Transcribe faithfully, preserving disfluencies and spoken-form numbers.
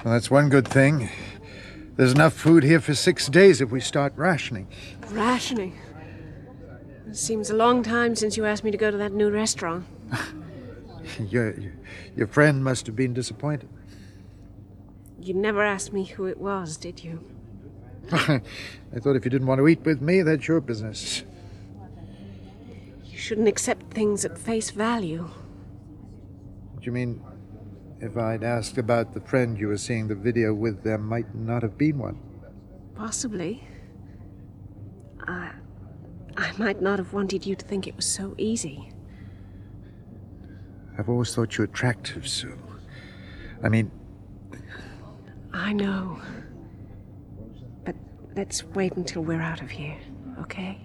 Well, that's one good thing. There's enough food here for six days if we start rationing. Rationing? It seems a long time since you asked me to go to that new restaurant. your, your friend must have been disappointed. You never asked me who it was, did you? I thought if you didn't want to eat with me, that's your business. You shouldn't accept things at face value. What do you mean? If I'd asked about the friend you were seeing the video with, there might not have been one. Possibly. I... I might not have wanted you to think it was so easy. I've always thought you attractive, Sue. I mean... I know. But let's wait until we're out of here, okay?